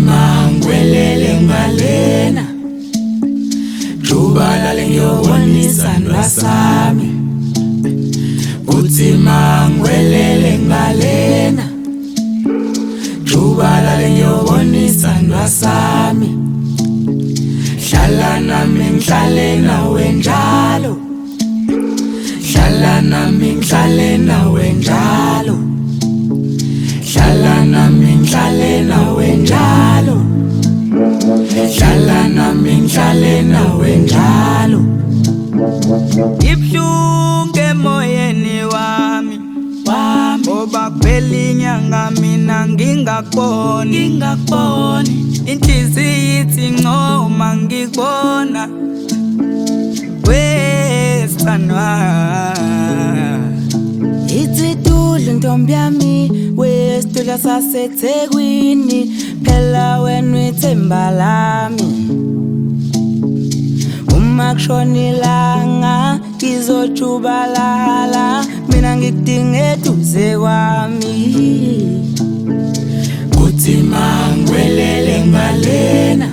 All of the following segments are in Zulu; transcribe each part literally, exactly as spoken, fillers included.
mangwelele ngalena Jubala lengiyobonisa ndwasami Kuthi mangwelele ngalena Jubala lengiyobonisa ndwasami Hlala nami ngihlale nawe njalo Hlala nami ngihlale nawe njalo Hlala nami ngihlale nawe njalo Hlala nami ngihlale nawe njalo Ibhlungu emoyeni wami wami Ngoba kuphela inyanga mina ngingakuboni ngingakuboni Inhliziyo ithi ncoma ngikubona wesithandwa Ithi tudla ntombi yami wesitula saseThekwini phela wena ithemba lami Uma kushona ilanga ngizojubalala mina ngikudinga eduze kwami Kuthi mangwelele ngalena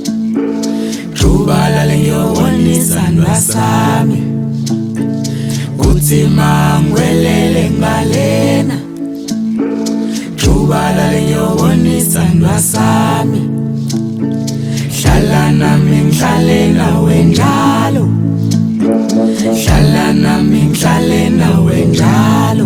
Jubala lengiyobonisa ndwasami Kuthi mangwelele ngalena Jubala lengiyobonisa ndwasami Hlala nami ngihlale nawe njalo Hlala nami ngihlale nawe njalo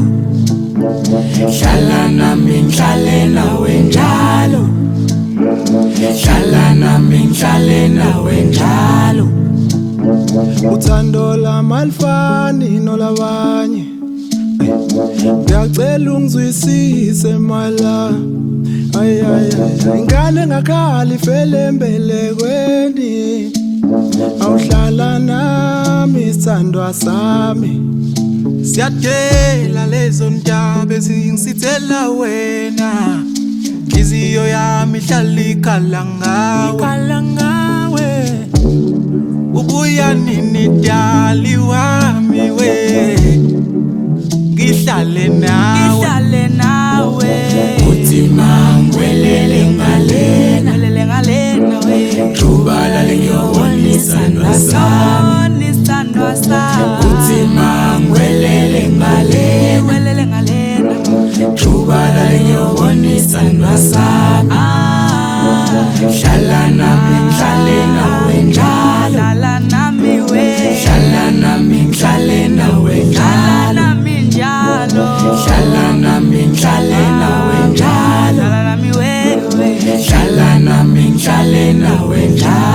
Hlala nami ngihlale nawe njalo Hlala nami ngihlale nawe njalo Uthando lami alifani nolabanye Ngiyacela ungizwisise mala Ay ay ay ingane engakhala ifele embelekweni Awuhlala nami isithandwa sami Siyadela lezo ndaba ezingisithela wena Inhliziyo yami ihlala ikhala ngawe Ikhala ngawe Ubuya nini dali wami we Ngihlale nawe Ngihlale nawe Kuthi mangwelele ngalena Ngalele ngalena we Jubala lengiyobonisa ndwasami Isithandwa sami Kuthi mangwelele ngalena Welele ngalena Jubala lengiyobonisa ndwasami Hlala nami ngihlale nawe njalo Hlala nami we Hlala nami ngihlale nawe Hlala njalo nami njalo Hlala nami ngihlale nawe njalo Hlala nami we Hlala nami ngihlale nawe njalo